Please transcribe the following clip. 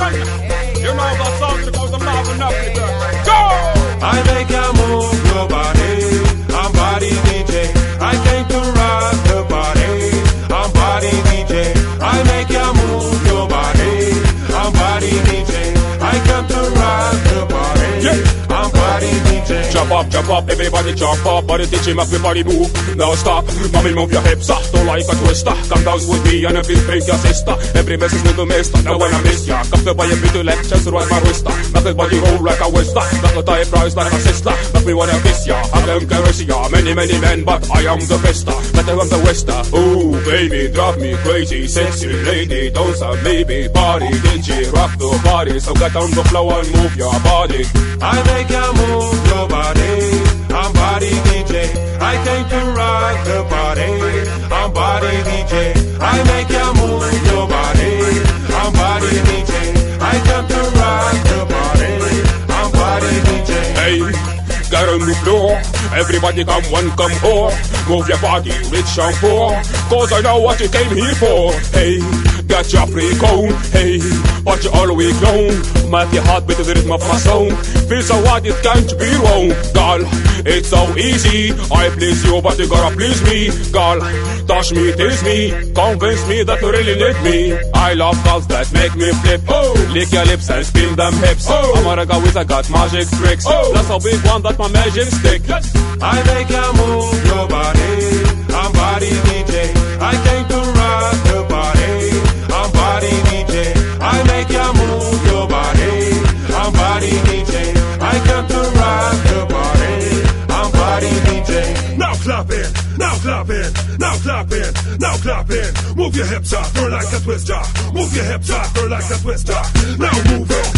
one. You know the song that goes alive enough. Go! I make you move your body. I'm body DJ. I came to rock the body. I'm body DJ. I make you move your body. I'm body DJ. I come to rock the body. Yeah. I'm body DJ. Jump up, everybody jump up. Body DJ, make everybody move. Now stop, mommy move your hips up. Don't like a twister. Come dance with me and if you break your sister. Every message with the mister. Now when I miss ya, come to buy a bit to let chance to ride my wrister. Make the body roll like a whister. Make the tie price like a sister. Make me wanna kiss ya, have them caress ya. Many men, but I am the bester. Better I'm the wester. Ooh, baby, drive me crazy. Sexy lady, don't stop, maybe. Body DJ, rock the body. So get on the floor and move your body. I make you move your body. I'm body DJ. I came to rock the body. I'm body DJ. I make you move your body. I'm body DJ. I come to rock the body. I'm body DJ. Hey, get on the floor. Everybody come one, come four. Move your body, rich and poor. Cause I know what you came here for. Hey, get your freak on. Hey, watch you all week long. Make your heart beat to the rhythm of my song. Feel so what it can't be wrong. Girl, it's so easy. I please you, but you gotta please me. Girl, touch me, tease me. Convince me that you really need me. I love girls that make me flip. Oh, lick your lips and spin them hips. Oh, I'm a guy with I got magic tricks. Oh, that's a big one, that's my magic stick. I make you move your body. I'm body DJ. I came to rock the body. I'm body DJ. I make you move your body. I'm body DJ. I come to rock the body. I'm body DJ. Now clap in, now clap in, now clap in, now clap in. Move your hips up, girl like a twister. Move your hips up, girl like a twister. Now move it.